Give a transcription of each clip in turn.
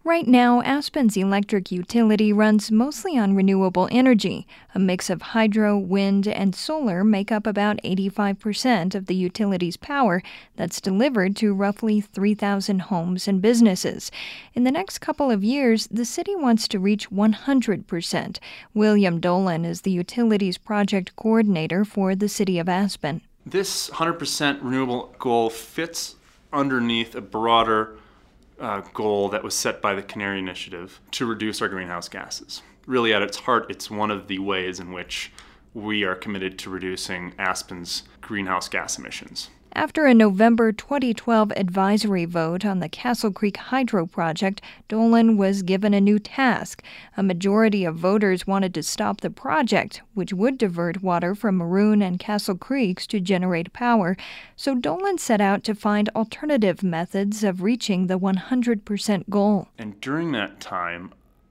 Right now, Aspen's electric utility runs mostly on renewable energy. A mix of hydro, wind, and solar make up about 85% of the utility's power that's delivered to roughly 3,000 homes and businesses. In the next couple of years, the city wants to reach 100%. William Dolan is the utility's project coordinator for the city of Aspen. This 100% renewable goal fits underneath a broader goal that was set by the Canary Initiative to reduce our greenhouse gases. Really, at its heart, it's one of the ways in which we are committed to reducing Aspen's greenhouse gas emissions. After a November 2012 advisory vote on the Castle Creek Hydro project, Dolan was given a new task. A majority of voters wanted to stop the project, which would divert water from Maroon and Castle Creeks to generate power. So Dolan set out to find alternative methods of reaching the 100% goal. And during that time,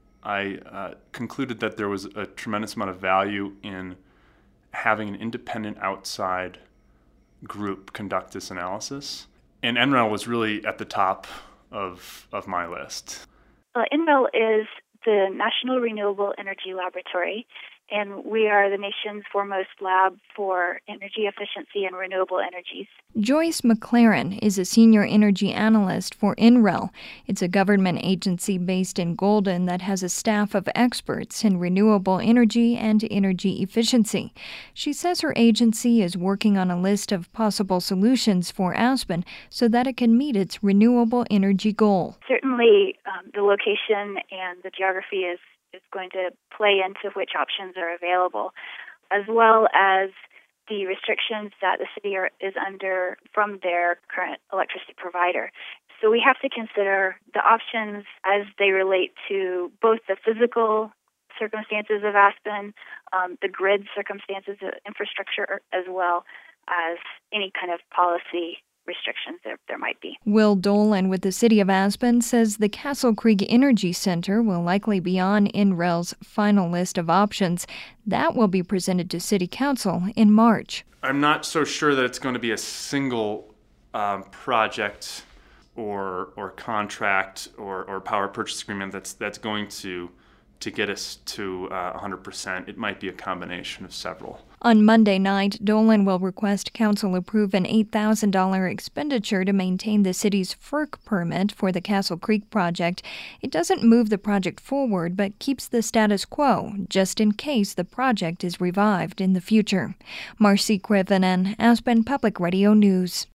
I concluded that there was a tremendous amount of value in having an independent outside group conduct this analysis. And NREL was really at the top of my list. NREL is the National Renewable Energy Laboratory, and we are the nation's foremost lab for energy efficiency and renewable energies. Joyce McLaren is a senior energy analyst for NREL. It's a government agency based in Golden that has a staff of experts in renewable energy and energy efficiency. She says her agency is working on a list of possible solutions for Aspen so that it can meet its renewable energy goal. Certainly, the location and the geography is going to play into which options are available, as well as the restrictions that the city is under from their current electricity provider. So we have to consider the options as they relate to both the physical circumstances of Aspen, the grid circumstances, the infrastructure, as well as any kind of policy restrictions there might be. Will Dolan with the City of Aspen says the Castle Creek Energy Center will likely be on NREL's final list of options. That will be presented to City Council in March. I'm not so sure that it's going to be a single project or contract or power purchase agreement that's going to get us to 100%. It might be a combination of several. On Monday night, Dolan will request Council approve an $8,000 expenditure to maintain the city's FERC permit for the Castle Creek project. It doesn't move the project forward, but keeps the status quo, just in case the project is revived in the future. Marcy Krivonen, Aspen Public Radio News.